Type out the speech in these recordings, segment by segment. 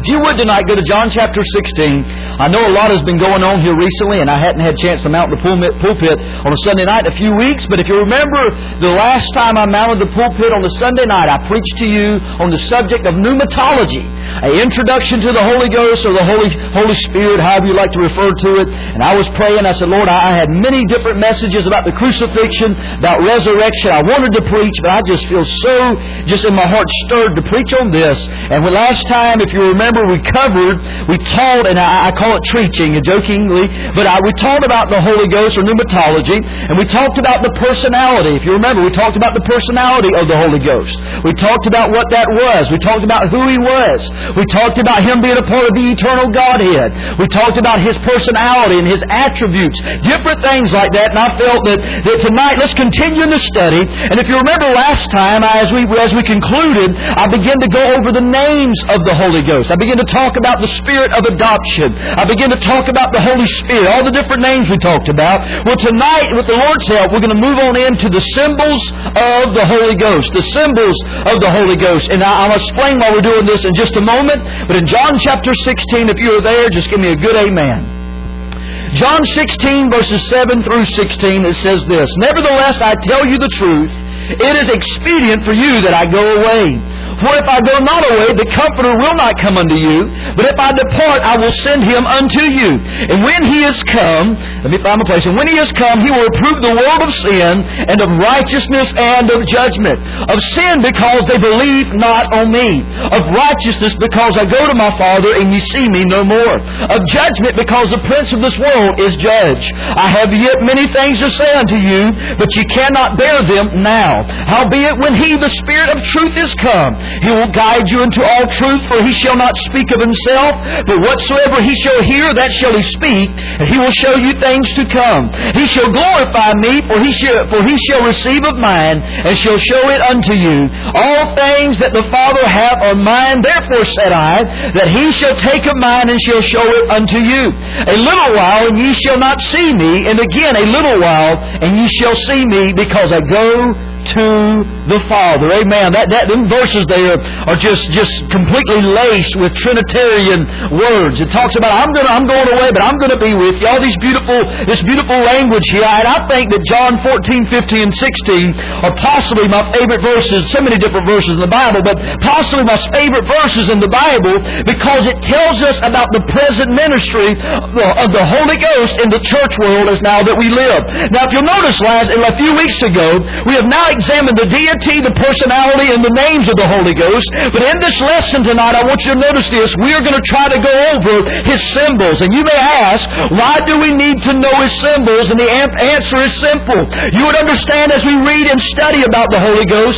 If you would tonight, go to John chapter 16. I know a lot has been going on here recently, and I hadn't had a chance to mount the pulpit on a Sunday night in a few weeks. But if you remember, the last time I mounted the pulpit on the Sunday night, I preached to you on the subject of pneumatology, an introduction to the Holy Ghost or the Holy Spirit, however you like to refer to it. And I was praying. I said, Lord, I had many different messages about the crucifixion, about resurrection. I wanted to preach, but I just feel so, just in my heart, stirred to preach on this. And the last time, if you remember, we taught, and I call it preaching jokingly, but we taught about the Holy Ghost or pneumatology, and we talked about the personality. If you remember, we talked about the personality of the Holy Ghost. We talked about what that was. We talked about who He was. We talked about Him being a part of the eternal Godhead. We talked about His personality and His attributes, different things like that, and I felt that tonight, let's continue in the study. And if you remember last time, as we concluded, I began to go over the names of the Holy Ghost. I began to talk about the Spirit of adoption. I began to talk about the Holy Spirit, all the different names we talked about. Well, tonight, with the Lord's help, we're going to move on into the symbols of the Holy Ghost. The symbols of the Holy Ghost. And I'll explain why we're doing this in just a moment. But in John chapter 16, if you are there, just give me a good amen. John 16, verses 7 through 16, it says this, "Nevertheless, I tell you the truth, it is expedient for you that I go away. For if I go not away, the Comforter will not come unto you. But if I depart, I will send Him unto you. And when He is come," let me find my place, "and when He is come, He will reprove the world of sin, and of righteousness, and of judgment. Of sin, because they believe not on me. Of righteousness, because I go to my Father, and ye see me no more. Of judgment, because the prince of this world is judged. I have yet many things to say unto you, but ye cannot bear them now. Howbeit, when He, the Spirit of truth, is come, He will guide you into all truth, for He shall not speak of Himself, but whatsoever He shall hear, that shall He speak, and He will show you things to come. He shall glorify me, for He shall receive of mine, and shall show it unto you. All things that the Father hath are mine, therefore said I, that He shall take of mine, and shall show it unto you. A little while, and ye shall not see me, and again a little while, and ye shall see me, because I go to the Father." Amen. Them verses there are just completely laced with Trinitarian words. It talks about I'm going away, but I'm going to be with you. All this beautiful language here. And I think that John 14, 15, and 16 are possibly my favorite verses. So many different verses in the Bible, but possibly my favorite verses in the Bible, because it tells us about the present ministry of the Holy Ghost in the church world as now that we live. Now, if you'll notice, a few weeks ago, we have now examined the deity, the personality, and the names of the Holy Ghost. But in this lesson tonight, I want you to notice this. We are going to try to go over His symbols. And you may ask, why do we need to know His symbols? And the answer is simple. You would understand as we read and study about the Holy Ghost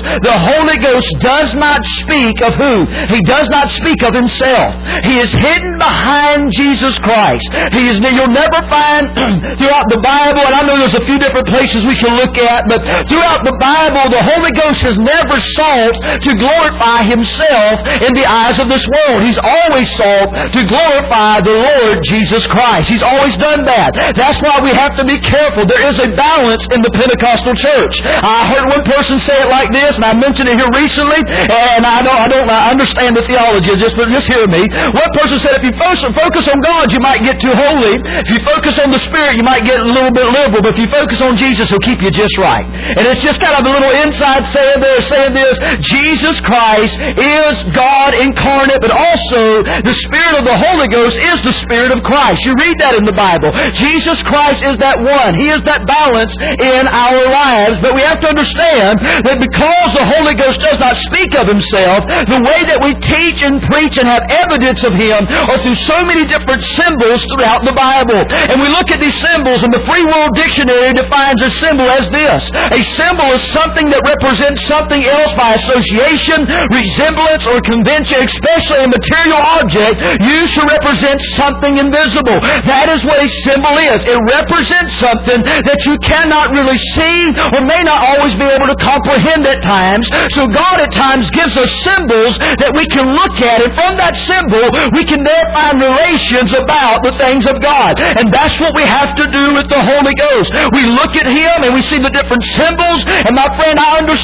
does not speak of who? He does not speak of Himself. He is hidden behind Jesus Christ. You'll never find throughout the Bible, and I know there's a few different places we can look at, but throughout the Bible, the Holy Ghost has never sought to glorify Himself in the eyes of this world. He's always sought to glorify the Lord Jesus Christ. He's always done that. That's why we have to be careful. There is a balance in the Pentecostal church. I heard one person say it like this, and I mentioned it here recently, and I understand the theology of this, but just hear me. One person said, if you focus on God, you might get too holy. If you focus on the Spirit, you might get a little bit liberal, but if you focus on Jesus, He'll keep you just right. And it's just kind of a little inside saying this, Jesus Christ is God incarnate, but also the Spirit of the Holy Ghost is the Spirit of Christ. You read that in the Bible. Jesus Christ is that one. He is that balance in our lives. But we have to understand that because the Holy Ghost does not speak of Himself, the way that we teach and preach and have evidence of Him are through so many different symbols throughout the Bible. And we look at these symbols, and the Free World Dictionary defines a symbol as this. A symbol is something that represents something else by association, resemblance, or convention, especially a material object used to represent something invisible. That is what a symbol is. It represents something that you cannot really see or may not always be able to comprehend at times. So God at times gives us symbols that we can look at, and from that symbol we can then find relations about the things of God. And that's what we have to do with the Holy Ghost. We look at Him and we see the different symbols, and my friend, I understand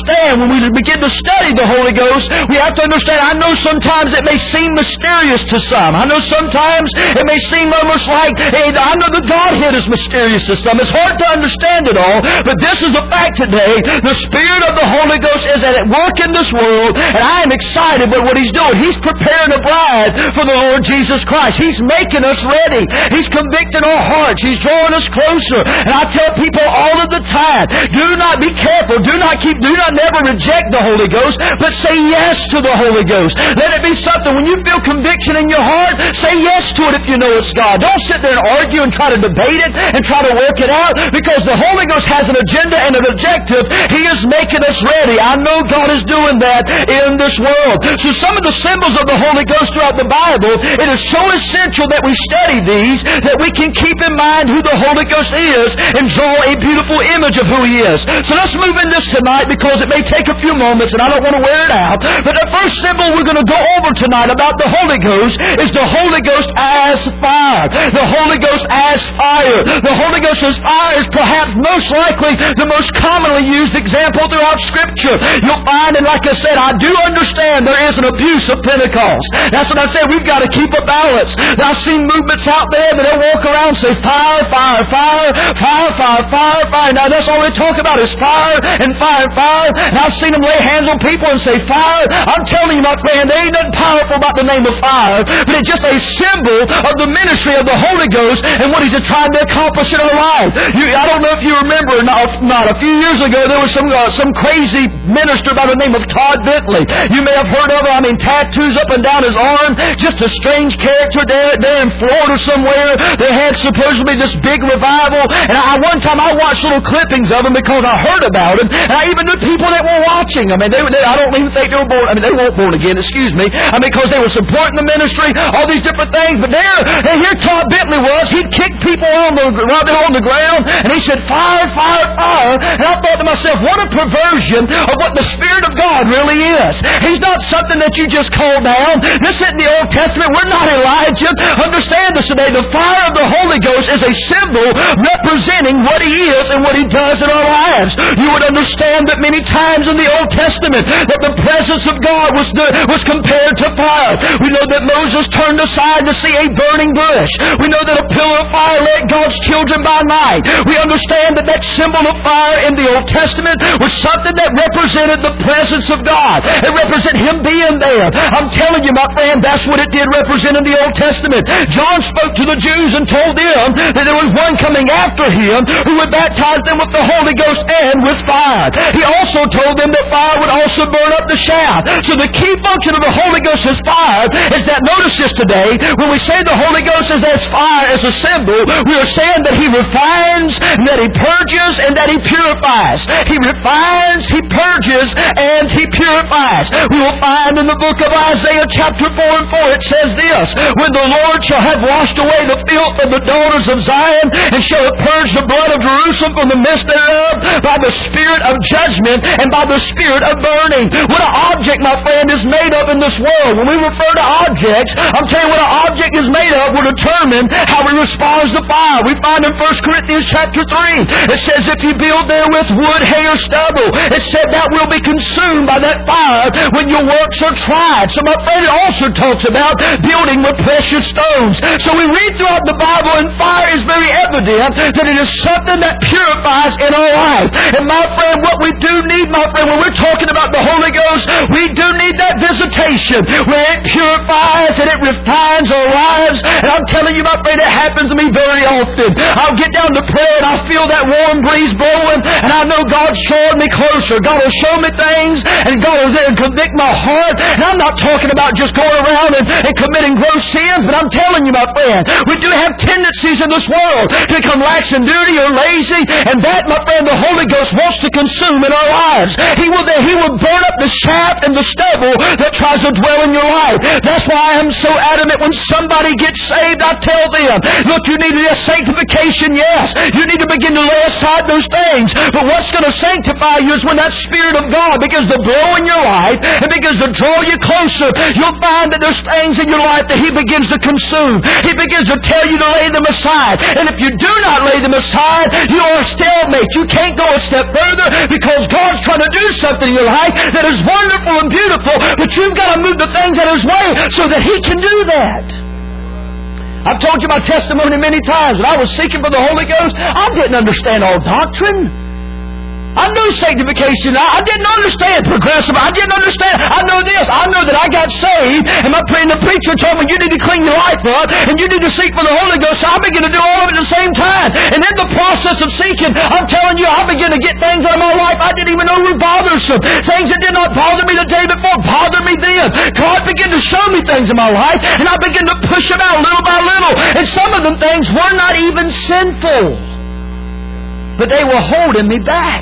understand, when we begin to study the Holy Ghost, we have to understand, I know sometimes it may seem mysterious to some. I know sometimes it may seem almost like, hey, I know the Godhead is mysterious to some. It's hard to understand it all, but this is the fact today. The Spirit of the Holy Ghost is at work in this world, and I am excited about what He's doing. He's preparing a bride for the Lord Jesus Christ. He's making us ready. He's convicting our hearts. He's drawing us closer. And I tell people all of the time, do not be careful. Do not never reject the Holy Ghost, but say yes to the Holy Ghost. Let it be something. When you feel conviction in your heart, say yes to it if you know it's God. Don't sit there and argue and try to debate it and try to work it out, because the Holy Ghost has an agenda and an objective. He is making us ready. I know God is doing that in this world. So some of the symbols of the Holy Ghost throughout the Bible, it is so essential that we study these, that we can keep in mind who the Holy Ghost is and draw a beautiful image of who He is. So let's move in this tonight, because it may take a few moments and I don't want to wear it out. But the first symbol we're going to go over tonight about the Holy Ghost is the Holy Ghost as fire. The Holy Ghost as fire. The Holy Ghost as fire is perhaps most likely the most commonly used example throughout Scripture. You'll find, and like I said, I do understand there is an abuse of Pentecost. That's what I said. We've got to keep a balance. I've seen movements out there that they'll walk around and say fire, fire, fire, fire, fire, fire, fire. Now that's all they talk about is fire and fire and fire. And I've seen them lay hands on people and say fire. I'm telling you, my friend, there ain't nothing powerful about the name of fire, but it's just a symbol of the ministry of the Holy Ghost and what He's trying to accomplish in our life. I don't know if you remember, not a few years ago, there was some crazy minister by the name of Todd Bentley. You may have heard of him. I mean, tattoos up and down his arm. Just a strange character there in Florida somewhere. They had supposedly this big revival, and one time I watched little clippings of him because I heard about him, and I even knew people that were watching. I mean, I don't even think they were born. I mean, they weren't born again. Excuse me. I mean, because they were supporting the ministry, all these different things. But here Todd Bentley was. He'd kick people on the ground, and he said, "Fire, fire, fire." And I thought to myself, what a perversion of what the Spirit of God really is. He's not something that you just call down. This isn't the Old Testament. We're not Elijah. Understand this today. The fire of the Holy Ghost is a symbol representing what He is and what He does in our lives. You would understand that many times in the Old Testament that the presence of God was compared to fire. We know that Moses turned aside to see a burning bush. We know that a pillar of fire led God's children by night. We understand that symbol of fire in the Old Testament was something that represented the presence of God. It represented Him being there. I'm telling you, my friend, that's what it did represent in the Old Testament. John spoke to the Jews and told them that there was one coming after him who would baptize them with the Holy Ghost and with fire. He also told them that fire would also burn up the shaft. So the key function of the Holy Ghost as fire is that, notice this today, when we say the Holy Ghost is as fire, as a symbol, we are saying that He refines, that He purges, and that He purifies. He refines, He purges, and He purifies. We will find in the book of Isaiah chapter 4 and 4, it says this: "When the Lord shall have washed away the filth of the daughters of Zion, and shall have purged the blood of Jerusalem from the midst thereof, by the Spirit of judgment and by the Spirit of burning." What an object, my friend, is made of in this world. When we refer to objects, I'm telling you what an object is made of will determine how we respond to fire. We find in 1 Corinthians chapter 3, it says, "If you build therewith wood, hay, or stubble, it said that will be consumed by that fire when your works are tried." So my friend, it also talks about building with precious stones. So we read throughout the Bible, and fire is very evident that it is something that purifies in our life. And my friend, what we do need, my friend, when we're talking about the Holy Ghost, we do need that visitation where it purifies and it refines our lives. And I'm telling you, my friend, it happens to me very often. I'll get down to prayer and I'll feel that warm breeze blowing, and I know God's showing me closer. God will show me things, and God will then convict my heart. And I'm not talking about just going around and committing gross sins, but I'm telling you, my friend, we do have tendencies in this world to become lax in duty or lazy, and that, my friend, the Holy Ghost wants to consume in our lives. He will burn up the chaff and the stubble that tries to dwell in your life. That's why I am so adamant when somebody gets saved, I tell them, look, you need a sanctification, yes. You need to begin to lay aside those things. But what's going to sanctify you is when that Spirit of God begins to blow in your life and begins to draw you closer. You'll find that there's things in your life that He begins begins to consume. He begins to tell you to lay them aside. And if you do not lay them aside, you are a stalemate. You can't go a step further because God's trying to do something in your life that is wonderful and beautiful, but you've got to move the things out of His way so that He can do that. I've told you my testimony many times. When I was seeking for the Holy Ghost, I didn't understand all doctrine. I knew sanctification. I didn't understand progressive. I didn't understand. I know this. I know that I got saved, and the preacher told me you need to clean your life up, and you need to seek for the Holy Ghost. So I began to do all of it at the same time. And in the process of seeking, I'm telling you, I began to get things out of my life I didn't even know were bothersome. Things that did not bother me the day before bothered me then. God began to show me things in my life, and I began to push them out little by little. And some of them things were not even sinful, but they were holding me back.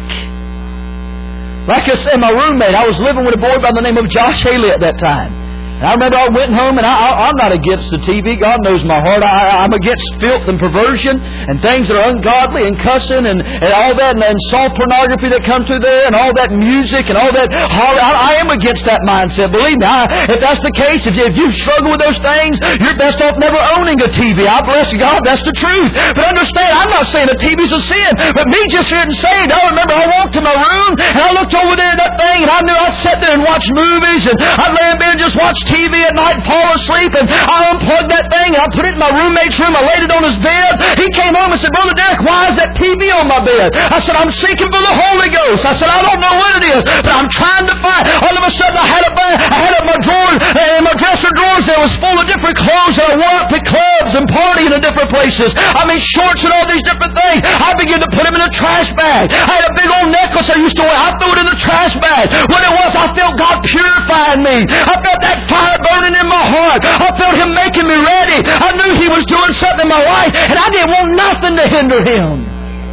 Like I said, my roommate, I was living with a boy by the name of Josh Haley at that time. And I remember I went home, and I'm not against the TV. God knows my heart. I'm against filth and perversion and things that are ungodly and cussing and all that and soft pornography that comes through there and all that music and all that. I am against that mindset. Believe me, if that's the case, if you struggle with those things, you're best off never owning a TV. I bless you, God, that's the truth. But understand, I'm not saying that TV's a sin, but me just getting saved, I remember I walked to my room and I looked over there at that thing, and I knew I'd sit there and watch movies, and I'd lay in bed and just watch TV at night, fall asleep, and I unplugged that thing and I put it in my roommate's room. I laid it on his bed. He came home and said, Brother Derek, why is that TV on my bed? I said, I'm seeking for the Holy Ghost. I said, I don't know what it is, but I'm trying to find. All of a sudden I had up my drawers, and my dresser drawers there was full of different clothes that I wore up to clubs and partying in different places. I mean, shorts and all these different things. I began to put them in a trash bag. I had a big old necklace I used to wear. I threw it in the trash bag. What it was, I felt God purifying me. I felt that fire burning in my heart. I felt Him making me ready. I knew He was doing something in my life, and I didn't want nothing to hinder Him.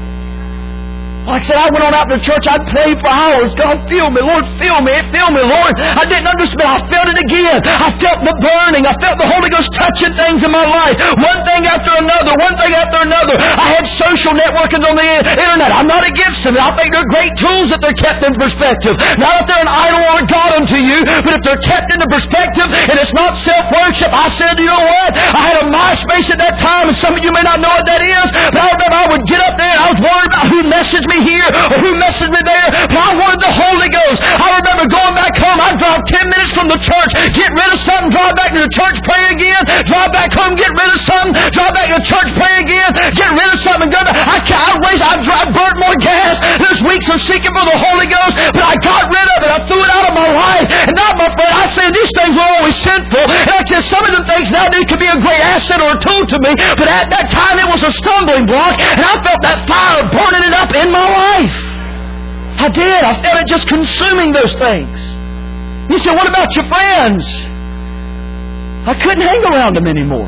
Like I said, I went on out to church. I'd pray for hours. God, fill me. Lord, fill me. Fill me, Lord. I didn't understand. I felt it again. I felt the burning. I felt the Holy Ghost touching things in my life. One thing after another. One thing after another. I had social networking on the internet. I'm not against them. I think they're great tools if they're kept in perspective. Not if they're an idol or a God unto you, but if they're kept into perspective and it's not self-worship. I said, you know what? I had a MySpace at that time, and some of you may not know what that is, but I remember I would get up there and I was worried about who messaged me here or who messaged me there, but I wanted the Holy Ghost. I remember going back home. I'd drive 10 minutes from the church, get rid of something, drive back to the church, pray again, drive back home, get rid of something, drive back to the church, pray again, get rid of something, go back. I burnt more gas. There's weeks of seeking for the Holy Ghost, but I got rid of it. I threw it out of my life. And not my friend, I say these things were always sinful. And I said some of the things now they could be a great asset or a tool to me, but at that time it was a stumbling block, and I felt that fire burning it up in my life. I did. I felt it just consuming those things. You said, what about your friends? I couldn't hang around them anymore.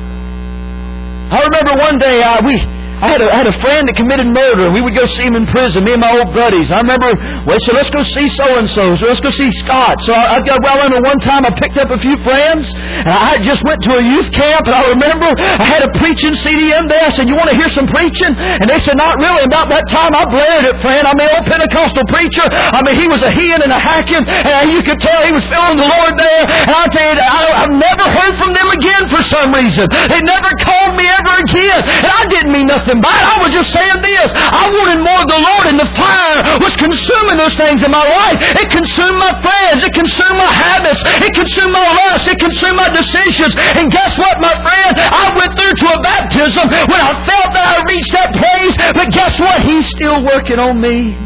I remember one day I had a friend that committed murder. We would go see him in prison, me and my old buddies. I remember, well, so let's go see so-and-so. So let's go see Scott. So I remember one time I picked up a few friends, and I just went to a youth camp, and I remember I had a preaching CD in there. I said, you want to hear some preaching? And they said, not really. About that time, I blared it, friend. I'm an old Pentecostal preacher. I mean, he was a heeing and a hacking, and you could tell he was feeling the Lord there. And I'll tell you, I've never heard from them again for some reason. They never called me ever again. And I didn't mean nothing by it. I was just saying this. I wanted more of the Lord, and the fire was consuming those things in my life. It consumed my friends. It consumed my habits. It consumed my lust. It consumed my decisions. And guess what, my friend? I went through to a baptism when I felt that I reached that place. But guess what? He's still working on me.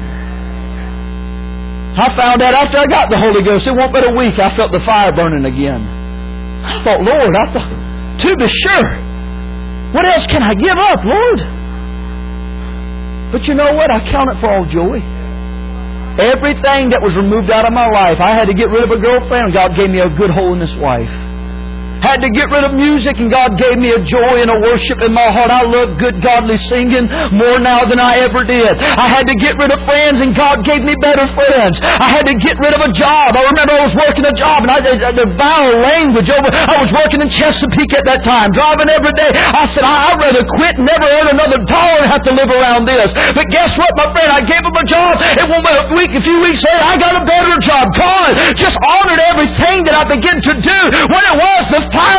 I found out after I got the Holy Ghost, it won't but a week, I felt the fire burning again. I thought, Lord, to be sure, what else can I give up, Lord? But you know what? I count it for all joy. Everything that was removed out of my life, I had to get rid of a girlfriend. God gave me a good holiness wife. Had to get rid of music, and God gave me a joy and a worship in my heart. I love good godly singing more now than I ever did. I had to get rid of friends, and God gave me better friends. I had to get rid of a job. I remember I was working a job, and the vile language over. I was working in Chesapeake at that time, driving every day. I said, I'd rather quit and never earn another dollar and have to live around this. But guess what, my friend? I gave him a job. It won't be a few weeks later, I got a better job. God just honored everything that I began to do. When it was, the fire began to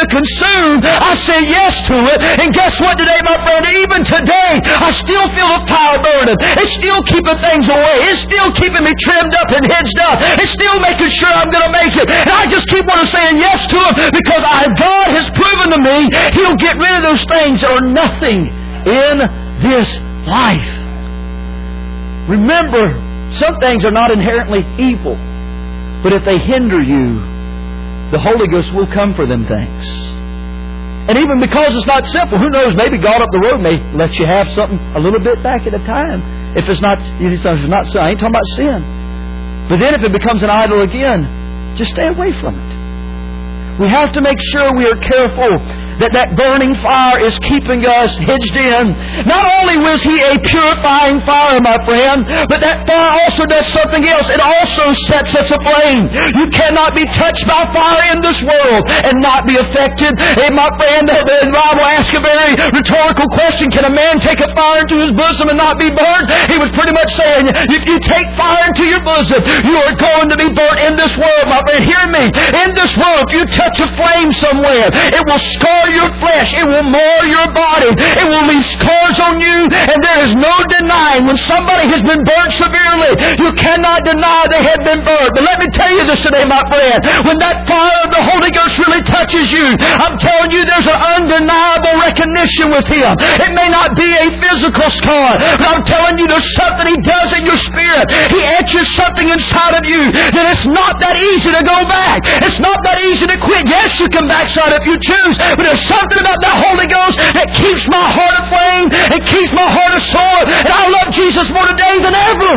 to consume, I say yes to it. And guess what today, my friend? Even today, I still feel a fire burning. It's still keeping things away. It's still keeping me trimmed up and hedged up. It's still making sure I'm going to make it. And I just keep on saying yes to Him because God has proven to me He'll get rid of those things that are nothing in this life. Remember, some things are not inherently evil, but if they hinder you, the Holy Ghost will come for them things. And even because it's not simple, who knows, maybe God up the road may let you have something a little bit back at a time. If it's not sin, I ain't talking about sin. But then if it becomes an idol again, just stay away from it. We have to make sure we are careful that burning fire is keeping us hedged in. Not only was He a purifying fire, my friend, but that fire also does something else. It also sets us aflame. You cannot be touched by fire in this world and not be affected. Hey, my friend, the Bible asks a very rhetorical question. Can a man take a fire into his bosom and not be burned? He was pretty much saying, if you take fire into your bosom, you are going to be burnt in this world, my friend. Hear me. In this world, if you touch a flame somewhere, it will scar your flesh. It will mar your body. It will leave scars on you. And there is no denying when somebody has been burnt severely, you cannot deny they have been burnt. But let me tell you this today, my friend. When that fire of the Holy Ghost really touches you, I'm telling you there's an undeniable recognition with Him. It may not be a physical scar, but I'm telling you there's something He does in your spirit. He etches something inside of you that it's not that easy to go back. It's not that easy to quit. Yes, you can backslide if you choose, but there's something about that Holy Ghost that keeps my heart aflame and keeps my heart asore, and I love Jesus more today than ever.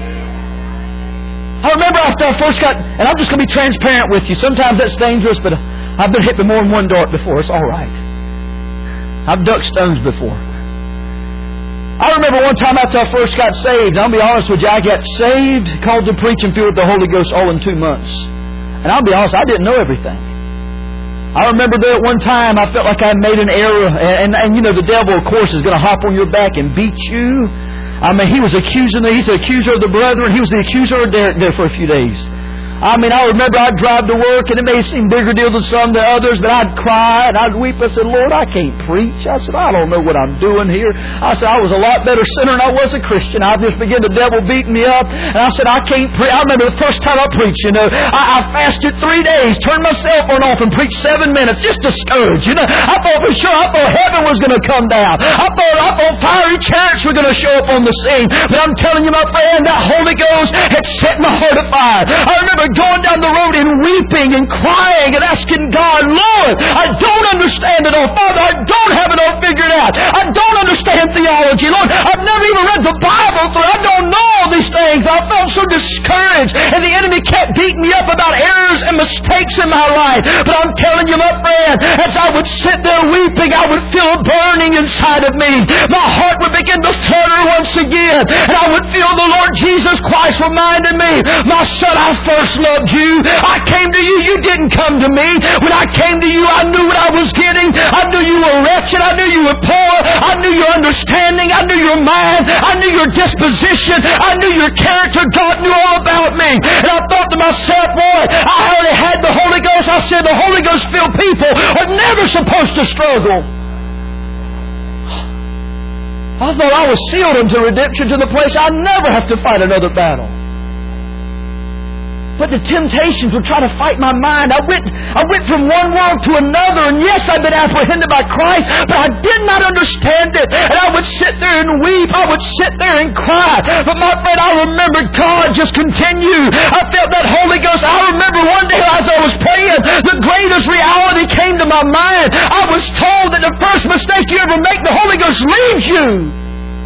I remember after I first got, and I'm just going to be transparent with you. Sometimes that's dangerous, but I've been hit with more than one dart before. It's all right. I've ducked stones before. I remember one time after I first got saved, and I'll be honest with you, I got saved, called to preach and filled with the Holy Ghost all in 2 months. And I'll be honest, I didn't know everything. I remember there at one time I felt like I made an error, and you know the devil, of course, is going to hop on your back and beat you. I mean, he was accusing me. He's the accuser of the brethren. He was the accuser of Derek there for a few days. I mean, I remember I'd drive to work, and it may seem bigger deal to some than others, but I'd cry and I'd weep. I said, Lord, I can't preach. I said, I don't know what I'm doing here. I said, I was a lot better sinner than I was a Christian. I just began the devil beating me up, and I said, I can't preach. I remember the first time I preached, you know, I fasted 3 days, turned my cell phone off, and preached 7 minutes, just discouraged. You know, I thought for sure, I thought heaven was going to come down. I thought fiery chariots were going to show up on the scene. But I'm telling you, my friend, that Holy Ghost had set my heart afire. I remember going down the road and weeping and crying and asking God, Lord, I don't understand it all. Father, I don't have it all figured out. I don't understand theology. Lord, I've never even read the Bible through. I don't know all these things. I felt so discouraged, and the enemy kept beating me up about errors and mistakes in my life. But I'm telling you, my friend, as I would sit there weeping, I would feel a burning inside of me. My heart would begin to flutter once again, and I would feel the Lord Jesus Christ reminding me, my son, I first loved you. I came to you. You didn't come to me. When I came to you, I knew what I was getting. I knew you were wretched. I knew you were poor. I knew your understanding. I knew your mind. I knew your disposition. I knew your character. God knew all about me. And I thought to myself, boy, I already had the Holy Ghost. I said the Holy Ghost-filled people are never supposed to struggle. I thought I was sealed unto redemption to the place I never have to fight another battle. But the temptations would try to fight my mind. I went from one world to another, and yes, I've been apprehended by Christ, but I did not understand it. And I would sit there and weep. I would sit there and cry. But my friend, I remember God just continued. I felt that Holy Ghost. I remember one day as I was praying, the greatest reality came to my mind. I was told that the first mistake you ever make, the Holy Ghost leaves you.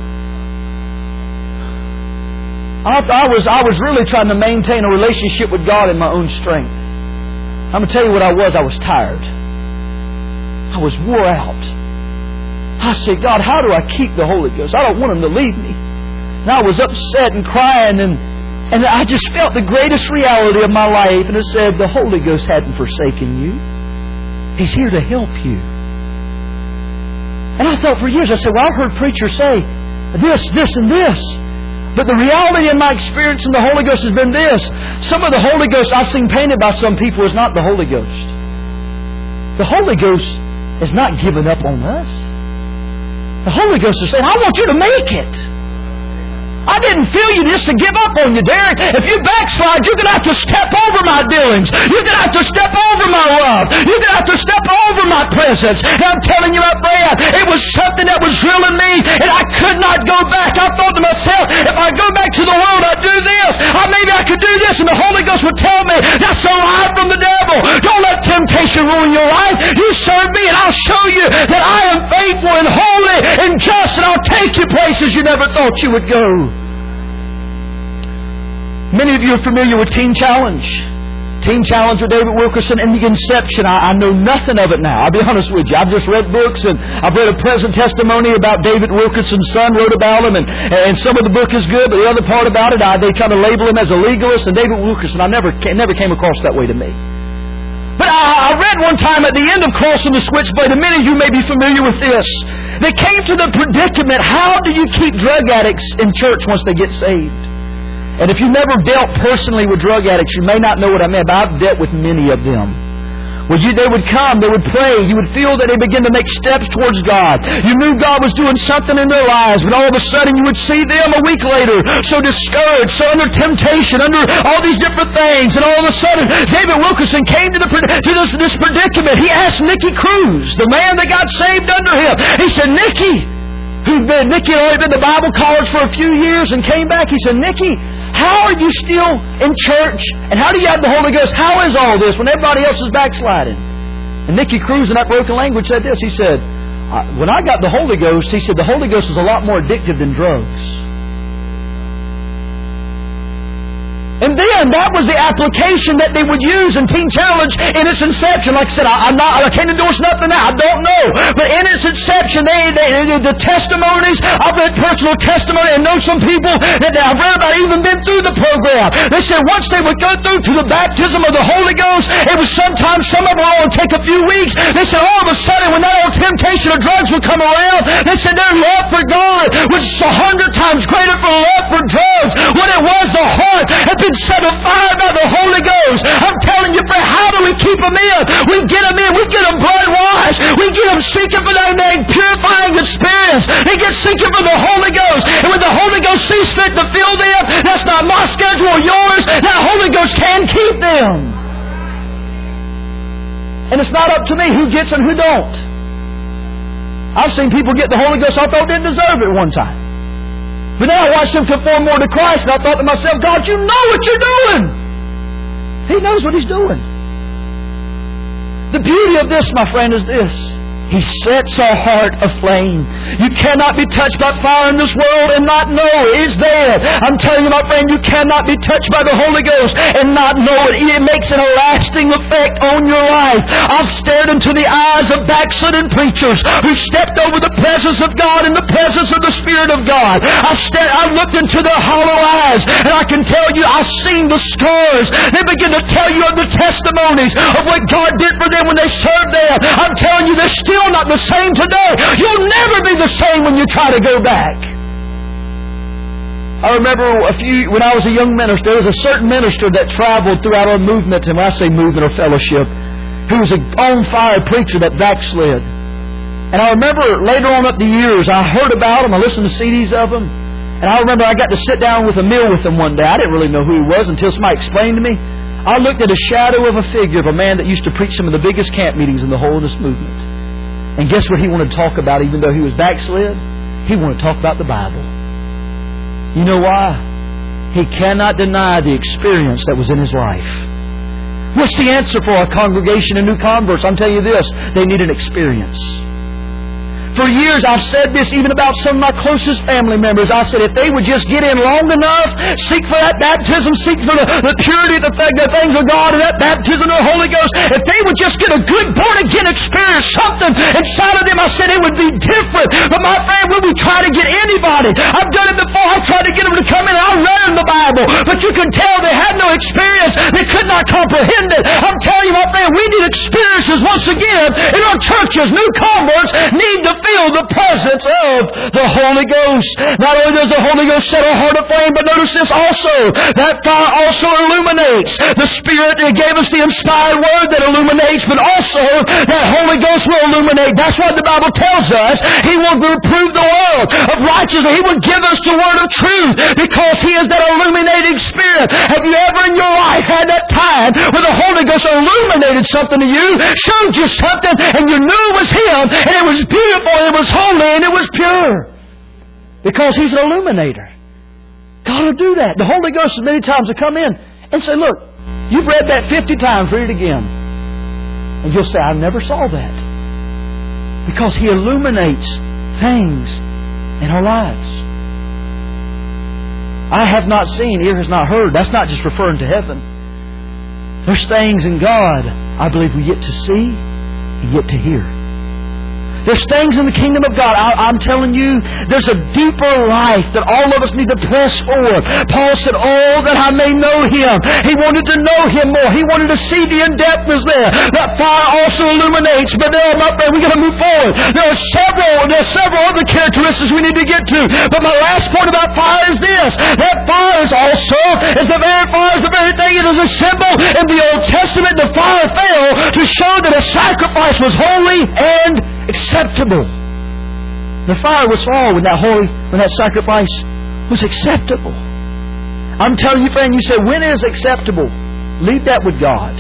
I was really trying to maintain a relationship with God in my own strength. I'm going to tell you what I was. I was tired. I was wore out. I said, God, how do I keep the Holy Ghost? I don't want Him to leave me. And I was upset and crying, and I just felt the greatest reality of my life. And it said, the Holy Ghost hadn't forsaken you. He's here to help you. And I thought for years, I said, well, I've heard preachers say this, and this. But the reality in my experience in the Holy Ghost has been this. Some of the Holy Ghost I've seen painted by some people is not the Holy Ghost. The Holy Ghost is not giving up on us. The Holy Ghost is saying, I want you to make it. I didn't fill you just to give up on you, Derek. If you backslide, you're going to have to step over my dealings. You're going to have to step over my love. You're going to have to step over my presence. And I'm telling you, my friend, it was something that was drilling me, and I could not go back. I thought to myself, if I go back to the world, I'd do this. Maybe I could do this. And the Holy Ghost would tell me, that's a lie from the devil. Don't let temptation ruin your life. You serve me, and I'll show you that I am faithful and holy and just, and I'll take you places you never thought you would go. Many of you are familiar with Teen Challenge. Teen Challenge with David Wilkerson and the inception. I know nothing of it now. I'll be honest with you. I've just read books, and I've read a present testimony about David Wilkerson's son wrote about him, and some of the book is good, but the other part about it, they try to label him as a legalist, and David Wilkerson, I never came across that way to me. But I read one time at the end of Crossing the Switchblade, and many of you may be familiar with this. They came to the predicament, how do you keep drug addicts in church once they get saved? And if you've never dealt personally with drug addicts, you may not know what I mean, but I've dealt with many of them. They would come, they would pray, you would feel that they begin to make steps towards God. You knew God was doing something in their lives, but all of a sudden you would see them a week later, so discouraged, so under temptation, under all these different things, and all of a sudden David Wilkerson came to this predicament. He asked Nicky Cruz, the man that got saved under him. He said, Nicky had only been to Bible college for a few years and came back. He said, Nicky, how are you still in church? And how do you have the Holy Ghost? How is all this when everybody else is backsliding? And Nicky Cruz in that broken language said this. He said, when I got the Holy Ghost, he said, the Holy Ghost is a lot more addictive than drugs. And then that was the application that they would use in Teen Challenge in its inception. Like I said, I can't endorse nothing now. I don't know. But in its inception, the testimonies, I've read personal testimony and know some people that I've read about even been through the program. They said once they would go through to the baptism of the Holy Ghost, it was sometimes some of them would take a few weeks. They said all of a sudden when that old temptation of drugs would come around, they said their love for God was 100 times greater for love for drugs. When it was the heart had been set afire by the Holy Ghost. I'm telling you, friend, how do we keep them in? We get them in. We get them blood washed. We get them seeking for that purifying experience. They get seeking for the Holy Ghost. And when the Holy Ghost sees fit to fill them, that's not my schedule or yours. That Holy Ghost can keep them. And it's not up to me who gets and who don't. I've seen people get the Holy Ghost I thought didn't deserve it one time. But now I watch them conform more to Christ, and I thought to myself, God, you know what you're doing. He knows what He's doing. The beauty of this, my friend, is this. He sets our heart aflame. You cannot be touched by fire in this world and not know it's there. I'm telling you, my friend, you cannot be touched by the Holy Ghost and not know it. It makes a lasting effect on your life. I've stared into the eyes of backslidden preachers who stepped over the presence of God and the presence of the Spirit of God. I've looked into their hollow eyes, and I can tell you, I've seen the scars. They begin to tell you of the testimonies of what God did for them when they served there. I'm telling you, they're still not the same today. You'll never be the same when you try to go back. I remember when I was a young minister, there was a certain minister that traveled throughout our movement, and when I say movement or fellowship, who was an on-fire preacher that backslid. And I remember later on up the years, I heard about him, I listened to CDs of him, and I remember I got to sit down with a meal with him one day. I didn't really know who he was until somebody explained to me. I looked at a shadow of a figure of a man that used to preach some of the biggest camp meetings in the whole of this movement. And guess what he wanted to talk about even though he was backslid? He wanted to talk about the Bible. You know why? He cannot deny the experience that was in his life. What's the answer for our congregation and new converts? I'm telling you this. They need an experience. For years I've said this even about some of my closest family members. I said if they would just get in long enough, seek for that baptism, seek for the purity, the things of God and that baptism of the Holy Ghost, if they would just get a good born-again experience, something inside of them, I said it would be different. But my friend, when we try to get anybody, I've done it before, I've tried to get them to come in and I read them the Bible, but you can tell they had no experience. They could not comprehend it. I'm telling you, my friend, we need experiences once again in our churches. New converts need to feel the presence of the Holy Ghost. Not only does the Holy Ghost set our heart aflame, but notice this also. That fire also illuminates. The Spirit gave us the inspired Word that illuminates, but also that Holy Ghost will illuminate. That's what the Bible tells us. He will reprove the world of righteousness. He will give us the Word of truth because He is that illuminating Spirit. Have you ever in your life had that time where the Holy Ghost illuminated something to you, showed you something, and you knew it was Him, and it was beautiful, and it was holy, and it was pure? Because He's an illuminator. God will do that. The Holy Ghost many times will come in and say, look, you've read that 50 times, read it again. And you'll say, I never saw that. Because He illuminates things in our lives. I have not seen, ear has not heard. That's not just referring to heaven. There's things in God I believe we get to see and get to hear. There's things in the kingdom of God. I'm telling you, there's a deeper life that all of us need to press for. Paul said, oh, that I may know Him. He wanted to know Him more. He wanted to see the in-depthness there. That fire also illuminates. But there, my friend, we've got to move forward. There are several other characteristics we need to get to. But my last point about fire is this. That fire is also, is the very fire, is the very thing. It is a symbol. In the Old Testament, the fire fell to show that a sacrifice was holy and acceptable. The fire was fall when that sacrifice was acceptable. I'm telling you, friend, you say, when is acceptable? Leave that with God.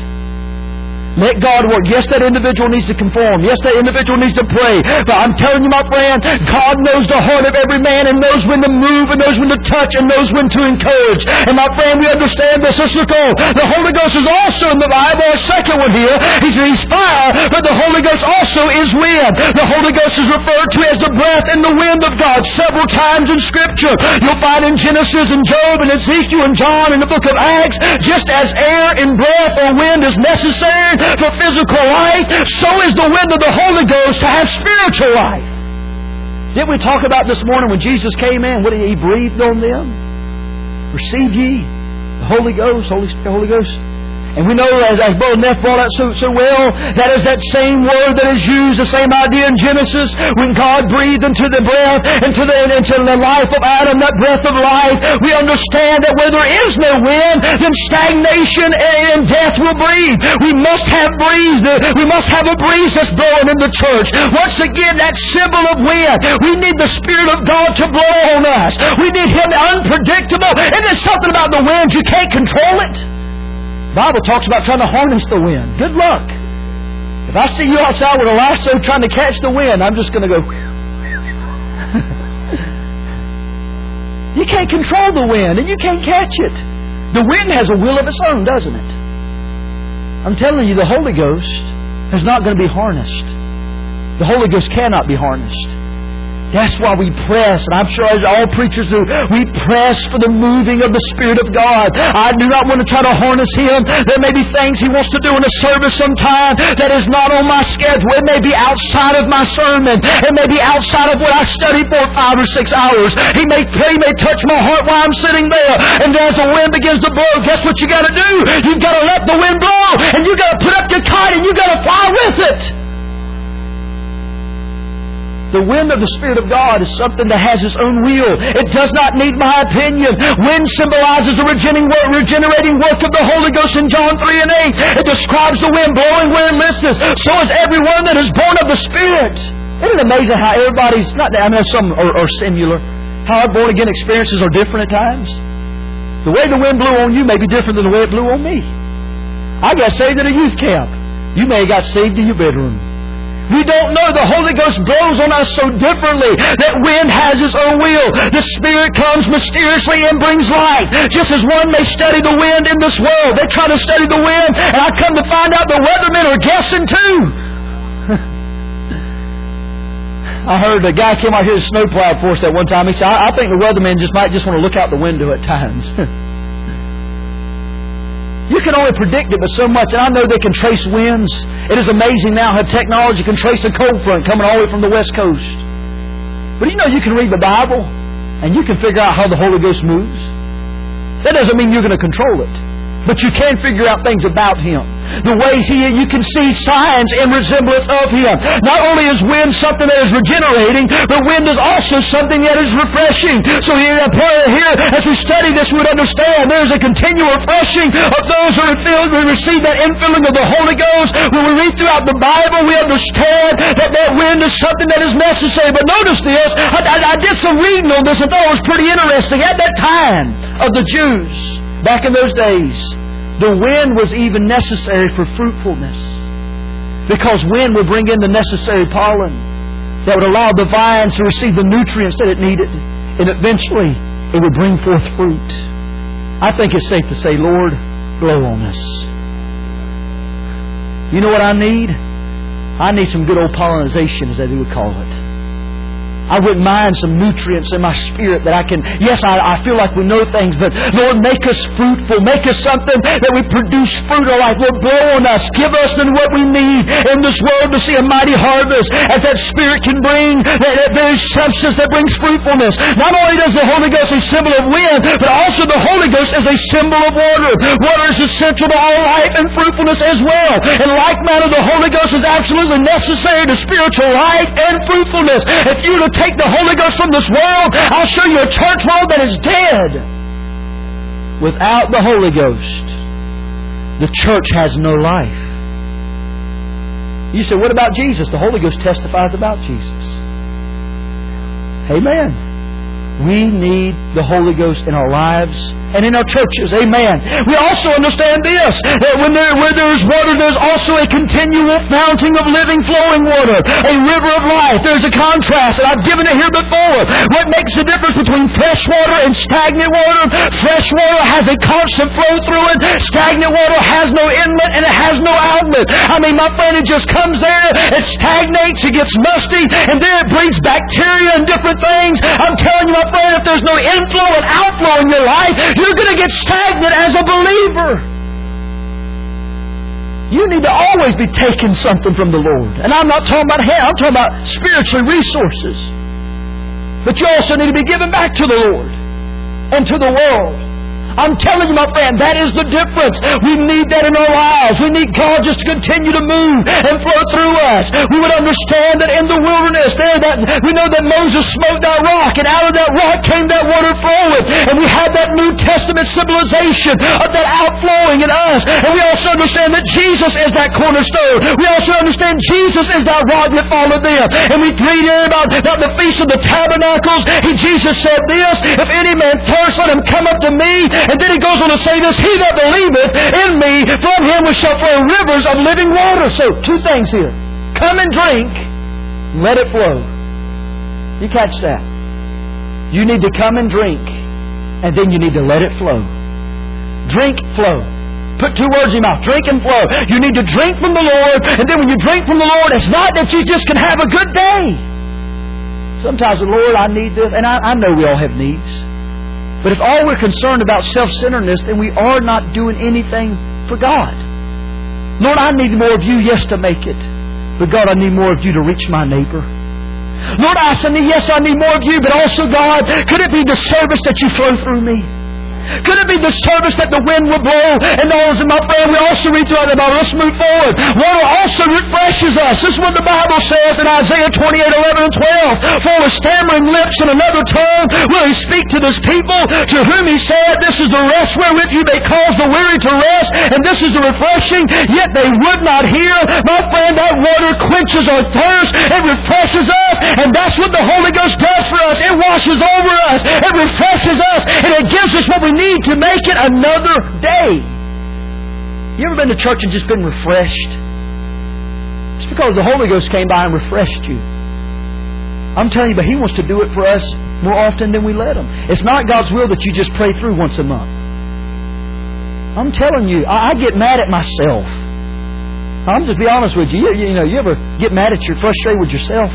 Let God work. Yes, that individual needs to conform. Yes, that individual needs to pray. But I'm telling you, my friend, God knows the heart of every man and knows when to move and knows when to touch and knows when to encourage. And my friend, we understand this. Let's look on. The Holy Ghost is also in the Bible. A second one here. He's fire, but the Holy Ghost also is wind. The Holy Ghost is referred to as the breath and the wind of God several times in Scripture. You'll find in Genesis and Job and Ezekiel and John in the book of Acts, just as air and breath or wind is necessary for physical life, so is the wind of the Holy Ghost to have spiritual life. Didn't we talk about this morning when Jesus came in? What He breathed on them? Receive ye the Holy Ghost, Holy Ghost. And we know, as Brother Neff brought out so well, that is that same word that is used, the same idea in Genesis, when God breathed into the breath, into the life of Adam, that breath of life. We understand that where there is no wind, then stagnation and death will breathe. We must have breeze. We must have a breeze that's blowing in the church. Once again, that symbol of wind. We need the Spirit of God to blow on us. We need Him unpredictable. And there's something about the wind, you can't control it. The Bible talks about trying to harness the wind. Good luck. If I see you outside with a lasso trying to catch the wind, I'm just going to go. You can't control the wind and you can't catch it. The wind has a will of its own, doesn't it? I'm telling you, the Holy Ghost is not going to be harnessed. The Holy Ghost cannot be harnessed. That's why we press, and I'm sure as all preachers do, we press for the moving of the Spirit of God. I do not want to try to harness Him. There may be things He wants to do in a service sometime that is not on my schedule. It may be outside of my sermon. It may be outside of what I study for 5 or 6 hours. He may touch my heart while I'm sitting there. And as the wind begins to blow, guess what you got to do? You've got to let the wind blow, and you've got to put up your kite, and you've got to fly with it. The wind of the Spirit of God is something that has its own will. It does not need my opinion. Wind symbolizes the regenerating work of the Holy Ghost in John 3 and 8. It describes the wind blowing where it listens. So is everyone that is born of the Spirit. Isn't it amazing how everybody's, some are similar, how our born again experiences are different at times? The way the wind blew on you may be different than the way it blew on me. I got saved at a youth camp. You may have got saved in your bedroom. We don't know. The Holy Ghost blows on us so differently. That wind has its own will. The Spirit comes mysteriously and brings life. Just as one may study the wind in this world. They try to study the wind, and I come to find out the weathermen are guessing too. I heard a guy came out here to snowplow for us at one time. He said, I think the weathermen might just want to look out the window at times. You can only predict it but so much. And I know they can trace winds. It is amazing now how technology can trace a cold front coming all the way from the West Coast. But you can read the Bible and you can figure out how the Holy Ghost moves. That doesn't mean you're going to control it. But you can figure out things about Him. The ways you can see signs in resemblance of Him. Not only is wind something that is regenerating, but wind is also something that is refreshing. So here, as we study this, we would understand there's a continual refreshing of those who receive that infilling of the Holy Ghost. When we read throughout the Bible, we understand that wind is something that is necessary. But notice this, I did some reading on this and thought it was pretty interesting. At that time of the Jews, back in those days, the wind was even necessary for fruitfulness. Because wind would bring in the necessary pollen that would allow the vines to receive the nutrients that it needed. And eventually, it would bring forth fruit. I think it's safe to say, Lord, blow on us. You know what I need? I need some good old pollinization, as they would call it. I wouldn't mind some nutrients in my spirit that I can... Yes, I feel like we know things, but Lord, make us fruitful. Make us something that we produce fruit of life. Lord, blow on us. Give us then what we need in this world to see a mighty harvest as that Spirit can bring that very substance that brings fruitfulness. Not only does the Holy Ghost a symbol of wind, but also the Holy Ghost is a symbol of water. Water is essential to all life and fruitfulness as well. In like manner, the Holy Ghost is absolutely necessary to spiritual life and fruitfulness. If you were to take the Holy Ghost from this world, I'll show you a church world that is dead. Without the Holy Ghost, the church has no life. You say, what about Jesus? The Holy Ghost testifies about Jesus. Amen. We need the Holy Ghost in our lives and in our churches. Amen. We also understand this, that where there is water, there's also a continual fountain of living, flowing water. A river of life. There's a contrast, and I've given it here before. What makes the difference between fresh water and stagnant water? Fresh water has a constant flow through it. Stagnant water has no inlet and it has no outlet. I mean, my friend, it just comes there, it stagnates, it gets musty, and then it breeds bacteria and different things. I'm telling you, my friend, if there's no inflow and outflow in your life, you're going to get stagnant as a believer. You need to always be taking something from the Lord. And I'm not talking about hell, I'm talking about spiritual resources. But you also need to be given back to the Lord and to the world. I'm telling you, my friend, that is the difference. We need that in our lives. We need God just to continue to move and flow through us. We would understand that in the wilderness, we know that Moses smote that rock, and out of that rock came that water flowing. And we have that New Testament symbolization of that outflowing in us. And we also understand that Jesus is that cornerstone. We also understand Jesus is that rock that followed them. And we read here about the Feast of the Tabernacles. Jesus said this, if any man thirst, let him come up to me. And then he goes on to say this, he that believeth in me, from him shall flow rivers of living water. So, two things here. Come and drink, let it flow. You catch that? You need to come and drink, and then you need to let it flow. Drink, flow. Put two words in your mouth. Drink and flow. You need to drink from the Lord, and then when you drink from the Lord, it's not that you just can have a good day. Sometimes, Lord, I need this, and I know we all have needs. But if all we're concerned about self-centeredness, then we are not doing anything for God. Lord, I need more of you, yes, to make it. But God, I need more of you to reach my neighbor. Lord, yes, I need more of you, but also, God, could it be the service that you flow through me? Could it be the service that the wind will blow? And those, my friend, we also read throughout the Bible. Let's move forward. Water also refreshes us. This is what the Bible says in Isaiah 28:11 and 12. For with stammering lips and another tongue will he speak to this people, to whom he said, this is the rest wherewith you may cause the weary to rest, and this is the refreshing, yet they would not hear. My friend, that water quenches our thirst. It refreshes us, and that's what the Holy Ghost does for us. It washes over us. It refreshes us, and it gives us what we need to make it another day. You ever been to church and just been refreshed? It's because the Holy Ghost came by and refreshed you. I'm telling you, but He wants to do it for us more often than we let Him. It's not God's will that you just pray through once a month. I'm telling you, I get mad at myself. I'm just be honest with you. You ever get mad at frustrated with yourself?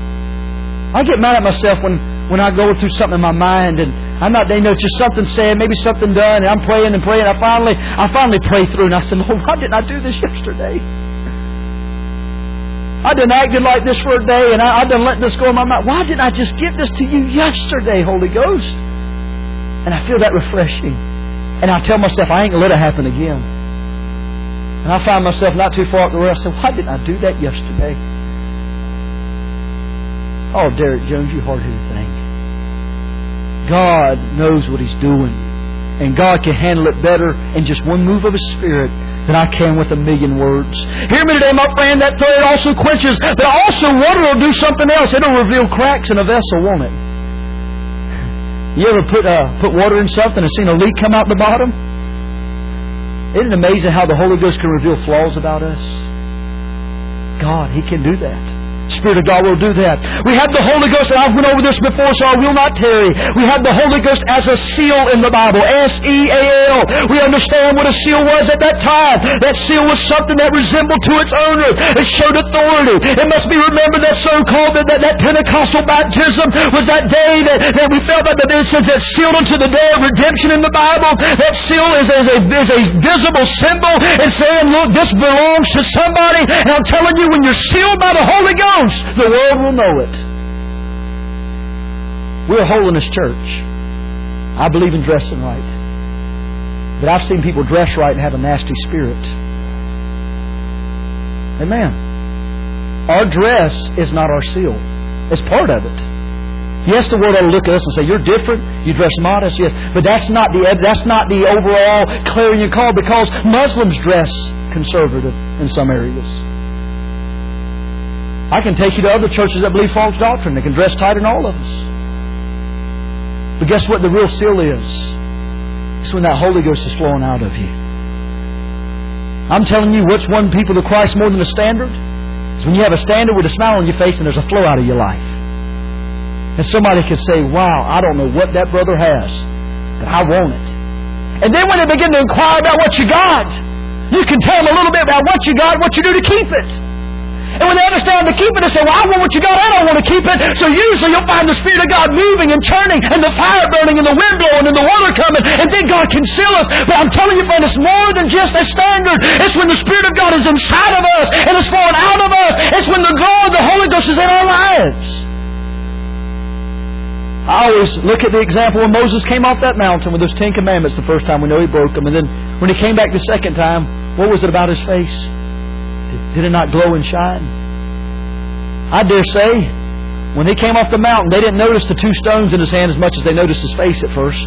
I get mad at myself when I go through something in my mind and I'm not, it's just something said, maybe something done, and I'm praying and praying. I finally pray through, and I said, Lord, why didn't I do this yesterday? I done acted like this for a day, and I done let this go in my mind. Why didn't I just give this to you yesterday, Holy Ghost? And I feel that refreshing. And I tell myself, I ain't going to let it happen again. And I find myself not too far up the road. I said, why didn't I do that yesterday? Oh, Derek Jones, you hard-headed thing. God knows what He's doing. And God can handle it better in just one move of His Spirit than I can with a million words. Hear me today, my friend. That third also quenches. But also water will do something else. It'll reveal cracks in a vessel, won't it? You ever put water in something and seen a leak come out the bottom? Isn't it amazing how the Holy Ghost can reveal flaws about us? God, He can do that. Spirit of God will do that. We have the Holy Ghost, and I've went over this before, so I will not tarry. We have the Holy Ghost as a seal in the Bible. S-E-A-L. We understand what a seal was at that time. That seal was something that resembled to its owner. It showed authority. It must be remembered that so-called that Pentecostal baptism was that day that we felt that it says that sealed unto the day of redemption in the Bible. That seal is a visible symbol. It's saying, look, this belongs to somebody. And I'm telling you, when you're sealed by the Holy Ghost, the world will know it. We're a holiness church. I believe in dressing right. But I've seen people dress right and have a nasty spirit. Amen. Our dress is not our seal. It's part of it. Yes, the world ought to look at us and say, you're different, you dress modest, yes. But that's not the overall clarion call, because Muslims dress conservative in some areas. I can take you to other churches that believe false doctrine. They can dress tighter than all of us. But guess what the real seal is? It's when that Holy Ghost is flowing out of you. I'm telling you, what's won people to Christ more than a standard? It's when you have a standard with a smile on your face and there's a flow out of your life. And somebody could say, wow, I don't know what that brother has, but I want it. And then when they begin to inquire about what you got, you can tell them a little bit about what you got, what you do to keep it. And when they understand to keep it, they say, well, I want what you got and I want to keep it. So usually you'll find the Spirit of God moving and turning and the fire burning and the wind blowing and the water coming, and then God can seal us. But I'm telling you, friend, it's more than just a standard. It's when the Spirit of God is inside of us and it's flowing out of us. It's when the glow of the Holy Ghost is in our lives. I always look at the example when Moses came off that mountain with those 10 commandments the first time. We know he broke them. And then when he came back the second time, what was it about his face? Did it not glow and shine? I dare say, when he came off the mountain, they didn't notice the 2 stones in his hand as much as they noticed his face at first.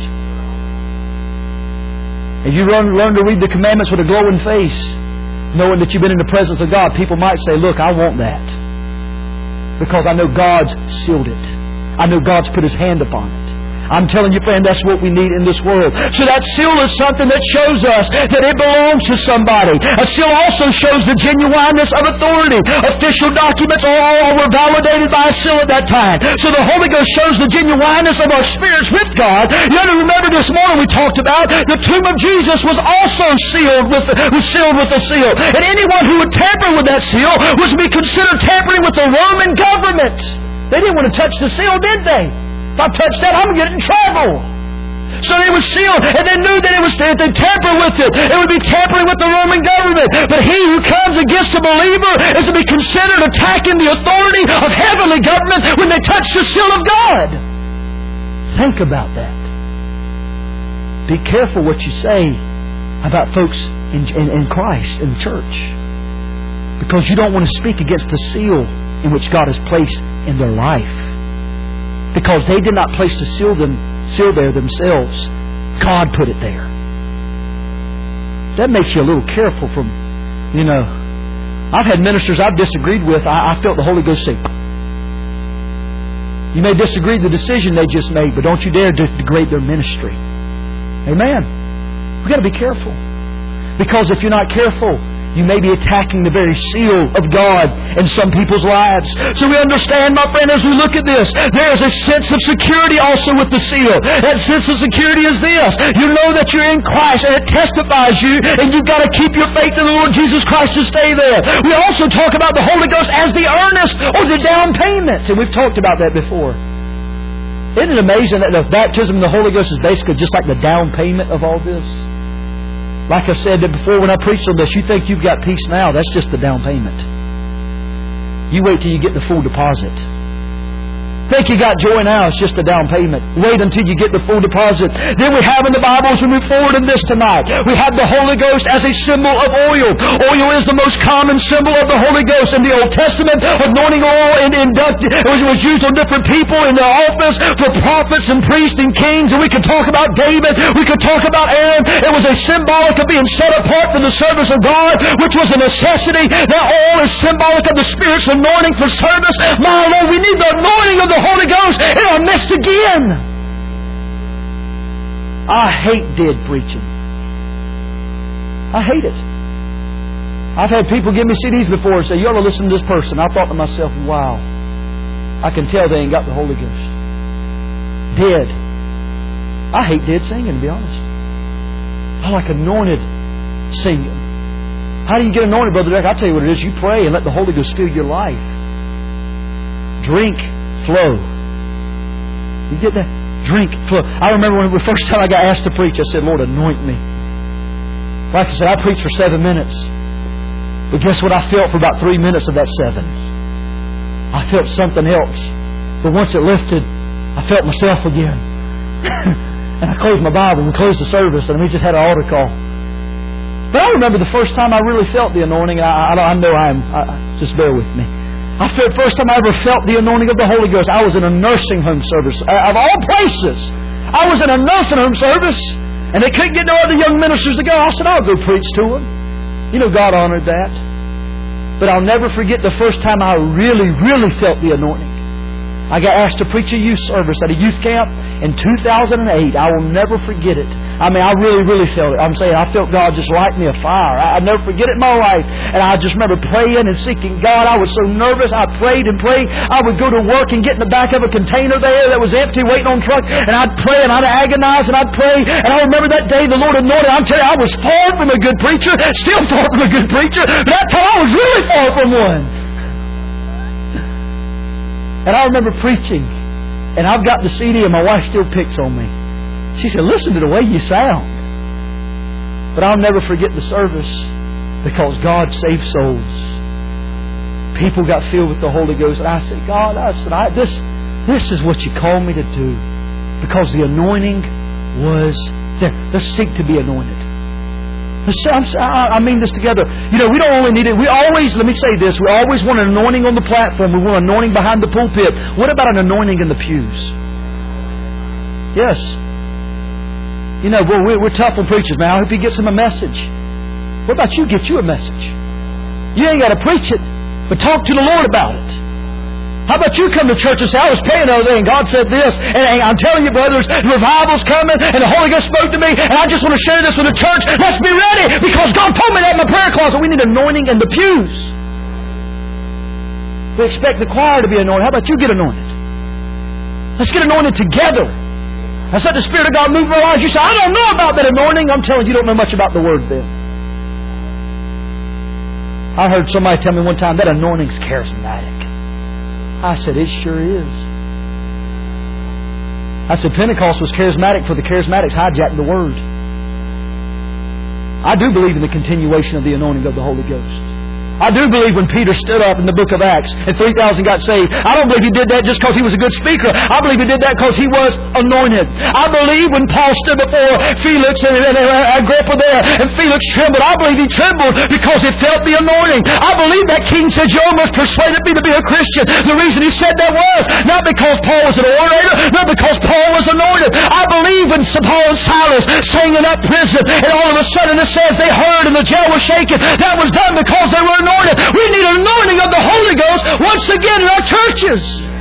And you learn to read the commandments with a glowing face, knowing that you've been in the presence of God. People might say, look, I want that. Because I know God's sealed it. I know God's put His hand upon it. I'm telling you, friend, that's what we need in this world. So that seal is something that shows us that it belongs to somebody. A seal also shows the genuineness of authority. Official documents all were validated by a seal at that time. So the Holy Ghost shows the genuineness of our spirits with God. You have to remember this morning we talked about the tomb of Jesus was also sealed with a seal. And anyone who would tamper with that seal was to be considered tampering with the Roman government. They didn't want to touch the seal, did they? If I touch that, I'm going to get in trouble. So it was sealed, and they knew that if they tamper with it, it would be tampering with the Roman government. But he who comes against a believer is to be considered attacking the authority of heavenly government when they touch the seal of God. Think about that. Be careful what you say about folks in Christ, in the church. Because you don't want to speak against the seal in which God has placed in their life. Because they did not place the seal there themselves. God put it there. That makes you a little careful from, I've had ministers I've disagreed with. I felt the Holy Ghost say, you may disagree with the decision they just made, but don't you dare degrade their ministry. Amen. We've got to be careful. Because if you're not careful, you may be attacking the very seal of God in some people's lives. So we understand, my friend, as we look at this, there is a sense of security also with the seal. That sense of security is this. You know that you're in Christ and it testifies you, and you've got to keep your faith in the Lord Jesus Christ to stay there. We also talk about the Holy Ghost as the earnest or the down payment. And we've talked about that before. Isn't it amazing that the baptism of the Holy Ghost is basically just like the down payment of all this? Like I said before when I preached on this, you think you've got peace now. That's just the down payment. You wait till you get the full deposit. Think you got joy now, it's just a down payment. Wait until you get the full deposit. Then we have in the Bible, as we move forward in this tonight, we have the Holy Ghost as a symbol of oil. Oil is the most common symbol of the Holy Ghost. In the Old Testament, anointing oil was used on different people in their office for prophets and priests and kings. And we could talk about David. We could talk about Aaron. It was a symbolic of being set apart for the service of God, which was a necessity. That oil is symbolic of the Spirit's anointing for service. My Lord, we need the anointing of the Holy Ghost in our midst again. I hate dead preaching. I hate it. I've had people give me CDs before and say, you ought to listen to this person. I thought to myself, wow, I can tell they ain't got the Holy Ghost. Dead. I hate dead singing, to be honest. I like anointed singing. How do you get anointed, Brother Derek? I'll tell you what it is. You pray and let the Holy Ghost fill your life. Drink, flow. You get that? Drink, flow. I remember when the first time I got asked to preach, I said, Lord, anoint me. Like I said, I preached for 7 minutes. But guess what I felt for about 3 minutes of that 7? I felt something else. But once it lifted, I felt myself again. And I closed my Bible and we closed the service and we just had an altar call. But I remember the first time I really felt the anointing. I know just bear with me. I felt the first time I ever felt the anointing of the Holy Ghost. I was in a nursing home service. Of all places, I was in a nursing home service. And they couldn't get no other young ministers to go. I said, I'll go preach to them. You know, God honored that. But I'll never forget the first time I really, really felt the anointing. I got asked to preach a youth service at a youth camp in 2008. I will never forget it. I mean, I really, really felt it. I'm saying I felt God just light me a fire. I'll never forget it in my life. And I just remember praying and seeking God. I was so nervous. I prayed and prayed. I would go to work and get in the back of a container there that was empty, waiting on truck. And I'd pray and I'd agonize and I'd pray. And I remember that day the Lord anointed. I'm telling you, I was far from a good preacher. Still far from a good preacher. But that time I was really far from one. And I remember preaching, and I've got the CD, and my wife still picks on me. She said, listen to the way you sound. But I'll never forget the service because God saved souls. People got filled with the Holy Ghost. And I said, God, this is what you called me to do. Because the anointing was there. Let's seek to be anointed. I mean this together. You know, we don't only need it. We always, let me say this, we always want an anointing on the platform. We want an anointing behind the pulpit. What about an anointing in the pews? Yes. You know, we're tough on preachers, man. I hope he gets him a message. What about you get you a message? You ain't got to preach it, but talk to the Lord about it. How about you come to church and say, I was praying the other day and God said this. And I'm telling you, brothers, revival's coming and the Holy Ghost spoke to me and I just want to share this with the church. Let's be ready because God told me that in my prayer closet. We need anointing in the pews. We expect the choir to be anointed. How about you get anointed? Let's get anointed together. Let's let the Spirit of God move in our lives. You say, I don't know about that anointing. I'm telling you, you don't know much about the Word then. I heard somebody tell me one time that anointing's charismatic. I said, it sure is. I said, Pentecost was charismatic for the charismatics hijacked the Word. I do believe in the continuation of the anointing of the Holy Ghost. I do believe when Peter stood up in the book of Acts and 3,000 got saved, I don't believe he did that just because he was a good speaker. I believe he did that because he was anointed. I believe when Paul stood before Felix and Agrippa there and Felix trembled, I believe he trembled because he felt the anointing. I believe that king said, you almost persuaded me to be a Christian. The reason he said that was not because Paul was an orator, not because Paul was anointed. I believe when Paul and Silas sang in that prison and all of a sudden it says they heard and the jail was shaken. That was done because they were anointed. We need an anointing of the Holy Ghost once again in our churches.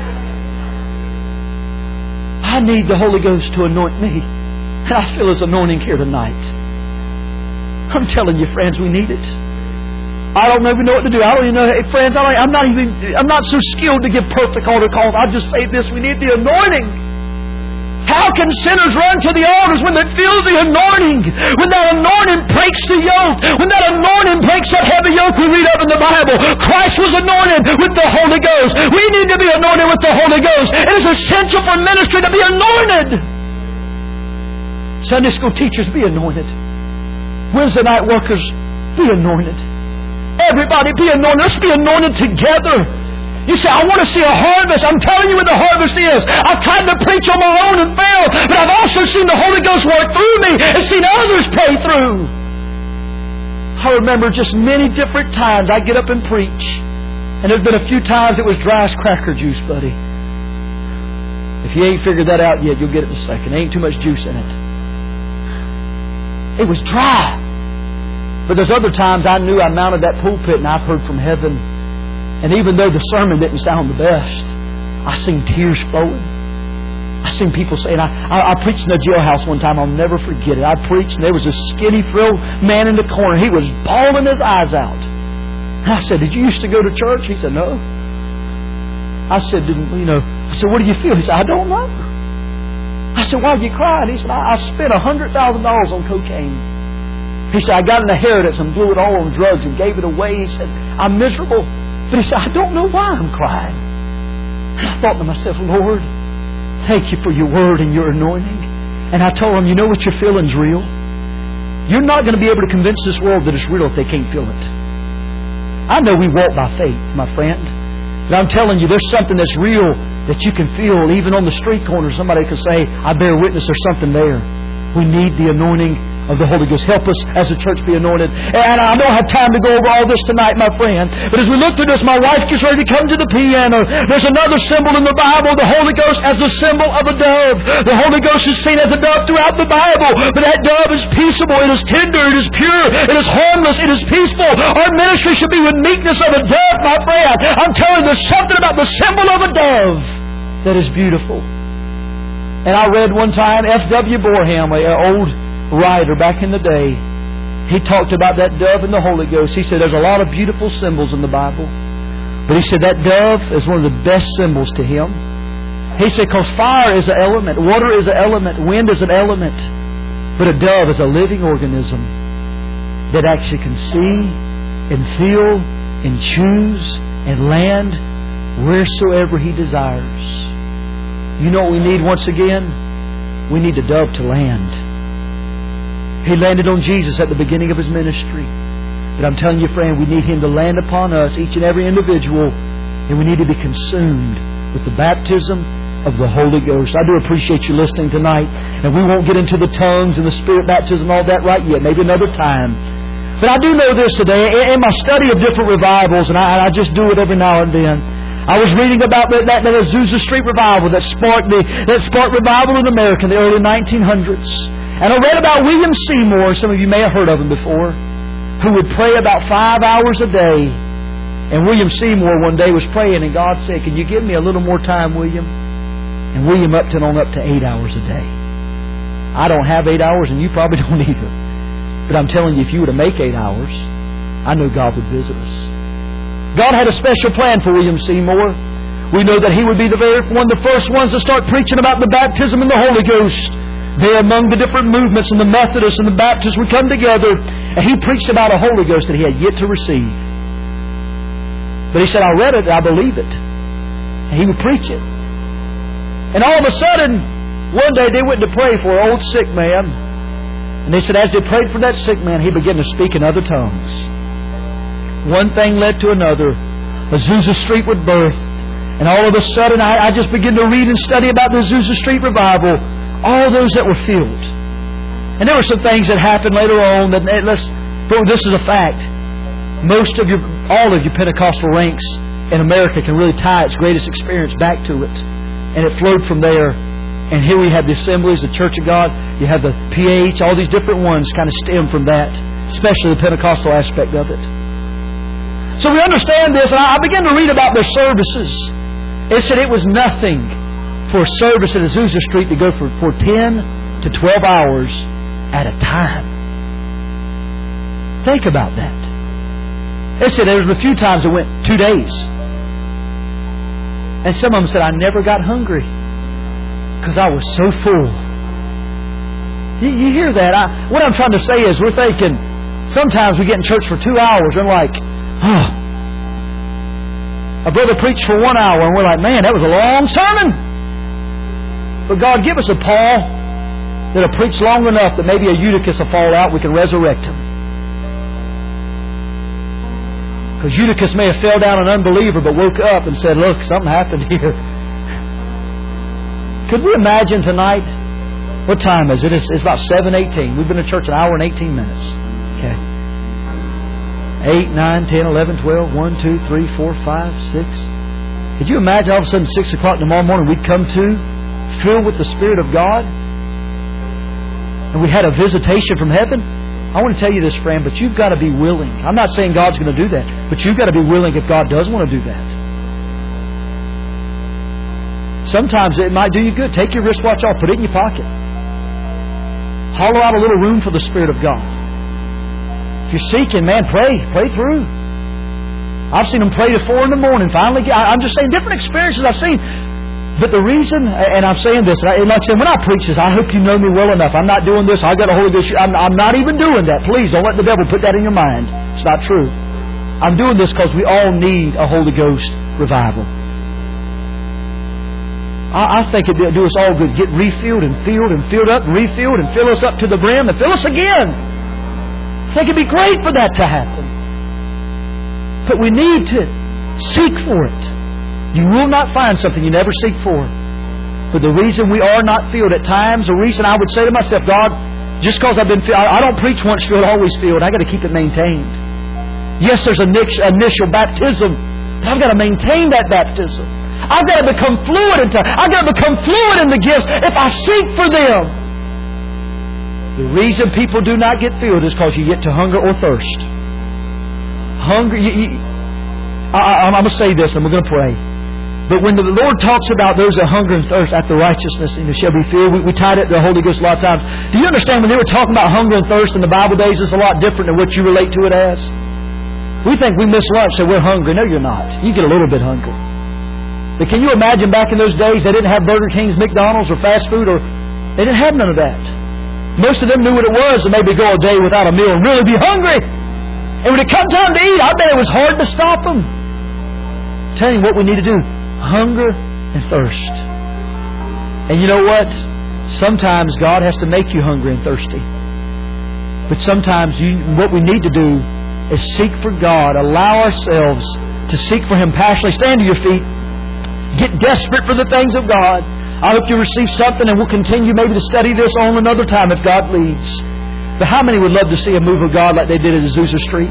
I need the Holy Ghost to anoint me. And I feel His anointing here tonight. I'm telling you, friends, we need it. I don't even know what to do. I don't even know. Hey, friends, I'm not so skilled to give perfect altar calls. I'll just say this. We need the anointing. How can sinners run to the altars when they feel the anointing? When that anointing breaks the yoke. When that anointing breaks that heavy yoke we read of in the Bible. Christ was anointed with the Holy Ghost. We need to be anointed with the Holy Ghost. It is essential for ministry to be anointed. Sunday school teachers, be anointed. Wednesday night workers, be anointed. Everybody be anointed. Let's be anointed together. You say, I want to see a harvest. I'm telling you what the harvest is. I've tried to preach on my own and failed, but I've also seen the Holy Ghost work through me and seen others pray through. I remember just many different times I get up and preach, and there's been a few times it was dry as cracker juice, buddy. If you ain't figured that out yet, you'll get it in a second. There ain't too much juice in it. It was dry. But there's other times I knew I mounted that pulpit and I've heard from heaven. And even though the sermon didn't sound the best, I seen tears flowing. I seen people saying, I preached in a jailhouse one time, I'll never forget it. I preached and there was a skinny, frilled man in the corner. He was bawling his eyes out. And I said, did you used to go to church? He said, no. I said, I said, what do you feel? He said, I don't know. I said, why are you crying? He said, I spent $100,000 on cocaine. He said, I got an inheritance and blew it all on drugs and gave it away. He said, I'm miserable. But he said, I don't know why I'm crying. And I thought to myself, Lord, thank you for your word and your anointing. And I told him, you know what your feeling's real? You're not going to be able to convince this world that it's real if they can't feel it. I know we walk by faith, my friend. But I'm telling you, there's something that's real that you can feel. Even on the street corner, somebody can say, I bear witness there's something there. We need the anointing of the Holy Ghost. Help us as a church be anointed. And I don't have time to go over all this tonight, my friend. But as we look through this, my wife gets ready to come to the piano. There's another symbol in the Bible, the Holy Ghost as the symbol of a dove. The Holy Ghost is seen as a dove throughout the Bible. But that dove is peaceable, it is tender, it is pure, it is harmless, it is peaceful. Our ministry should be with meekness of a dove, my friend. I'm telling you, there's something about the symbol of a dove that is beautiful. And I read one time F.W. Boreham, an old writer back in the day. He talked about that dove and the Holy Ghost. He said there's a lot of beautiful symbols in the Bible. But he said that dove is one of the best symbols to him. He said because fire is an element, water is an element, wind is an element. But a dove is a living organism that actually can see and feel and choose and land wheresoever he desires. You know what we need once again? We need a dove to land. He landed on Jesus at the beginning of His ministry. But I'm telling you, friend, we need Him to land upon us, each and every individual, and we need to be consumed with the baptism of the Holy Ghost. I do appreciate you listening tonight, and we won't get into the tongues and the Spirit baptism and all that right yet, maybe another time. But I do know this today, in my study of different revivals, and I just do it every now and then, I was reading about that Azusa Street revival that sparked revival in America in the early 1900s. And I read about William Seymour, some of you may have heard of him before, who would pray about 5 hours a day. And William Seymour one day was praying, and God said, can you give me a little more time, William? And William upped it on up to 8 hours a day. I don't have 8 hours, and you probably don't either. But I'm telling you, if you were to make 8 hours, I know God would visit us. God had a special plan for William Seymour. We know that he would be the first ones to start preaching about the baptism in the Holy Ghost. There among the different movements, and the Methodists and the Baptists would come together, and he preached about a Holy Ghost that he had yet to receive. But he said, I read it, I believe it. And he would preach it. And all of a sudden, one day they went to pray for an old sick man. And they said, as they prayed for that sick man, he began to speak in other tongues. One thing led to another. Azusa Street would birth. And all of a sudden, I just began to read and study about the Azusa Street revival. All those that were filled. And there were some things that happened later on that, this is a fact. All of your Pentecostal ranks in America can really tie its greatest experience back to it. And it flowed from there. And here we have the Assemblies, the Church of God. You have the PH, all these different ones kind of stem from that. Especially the Pentecostal aspect of it. So we understand this, and I began to read about their services. It said it was nothing for a service at Azusa Street to go for 10 to 12 hours at a time. Think about that. They said there was a few times it went 2 days. And some of them said, I never got hungry because I was so full. You hear that? What I'm trying to say is we're thinking, sometimes we get in church for 2 hours and like, a brother preached for 1 hour and we're like, man, that was a long sermon. But God, give us a Paul that'll preach long enough that maybe a Eutychus will fall out, we can resurrect him. Because Eutychus may have fell down an unbeliever but woke up and said, look, something happened here. Could we imagine tonight? What time is it? It's about 7:18. We've been to church an hour and 18 minutes. Okay. 8, 9, 10, 11, 12, 1, 2, 3, 4, 5, 6. Could you imagine all of a sudden 6 o'clock tomorrow morning we'd come to filled with the Spirit of God? And we had a visitation from heaven? I want to tell you this, friend, but you've got to be willing. I'm not saying God's going to do that, but you've got to be willing if God does want to do that. Sometimes it might do you good. Take your wristwatch off, put it in your pocket. Hollow out a little room for the Spirit of God. If you're seeking, man, pray through. I've seen them pray to 4 in the morning. Finally, I'm just saying different experiences I've seen. But the reason, and I'm saying this, and like I said, when I preach this, I hope you know me well enough. I'm not doing this. I got a Holy Ghost. I'm not even doing that. Please don't let the devil put that in your mind. It's not true. I'm doing this because we all need a Holy Ghost revival. I think it'd do us all good. Get refilled and filled and filled up, refilled and fill us up to the brim and fill us again. I think it'd be great for that to happen. But we need to seek for it. You will not find something you never seek for. But the reason we are not filled at times, the reason I would say to myself, God, just because I've been filled, I don't preach once filled, always filled. I've got to keep it maintained. Yes, there's an initial baptism, but I've got to maintain that baptism. I've got to become fluid in the gifts if I seek for them. The reason people do not get filled is because you get to hunger or thirst. Hunger. I'm going to say this and we're going to pray. But when the Lord talks about those that hunger and thirst after righteousness and shall be filled, we tied it to the Holy Ghost a lot of times. Do you understand when they were talking about hunger and thirst in the Bible days, it's a lot different than what you relate to it as? We think we miss lunch, so we're hungry. No, you're not. You get a little bit hungry. But can you imagine back in those days they didn't have Burger Kings, McDonald's, or fast food, or they didn't have none of that. Most of them knew what it was to maybe go a day without a meal and really be hungry. And when it come time to eat, I bet it was hard to stop them. I'm telling you what we need to do. Hunger and thirst. And you know what? Sometimes God has to make you hungry and thirsty. But sometimes what we need to do is seek for God. Allow ourselves to seek for Him passionately. Stand to your feet. Get desperate for the things of God. I hope you receive something, and we'll continue maybe to study this on another time if God leads. But how many would love to see a move of God like they did at Azusa Street?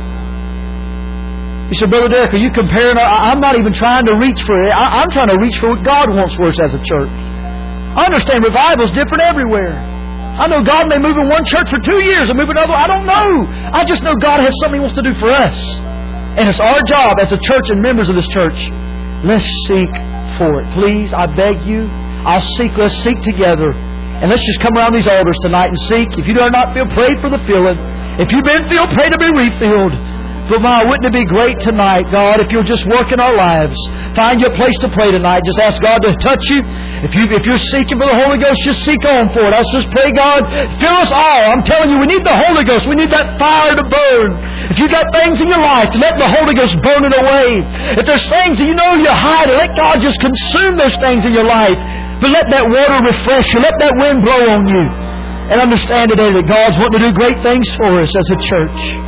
You said, Brother Derek, are you comparing? I'm not even trying to reach for it. I'm trying to reach for what God wants for us as a church. I understand revival is different everywhere. I know God may move in one church for 2 years and move another. I don't know. I just know God has something He wants to do for us. And it's our job as a church and members of this church. Let's seek for it. Please, I beg you. Let's seek together. And let's just come around these altars tonight and seek. If you do not feel, pray for the filling. If you've been filled, pray to be refilled. But my, wouldn't it be great tonight, God, if you'll just work in our lives. Find your place to pray tonight. Just ask God to touch you. If you're seeking for the Holy Ghost, just seek on for it. Let's just pray, God, fill us all. I'm telling you, we need the Holy Ghost. We need that fire to burn. If you've got things in your life, let the Holy Ghost burn it away. If there's things that you know you're hiding, let God just consume those things in your life. But let that water refresh you. Let that wind blow on you. And understand today that God's wanting to do great things for us as a church.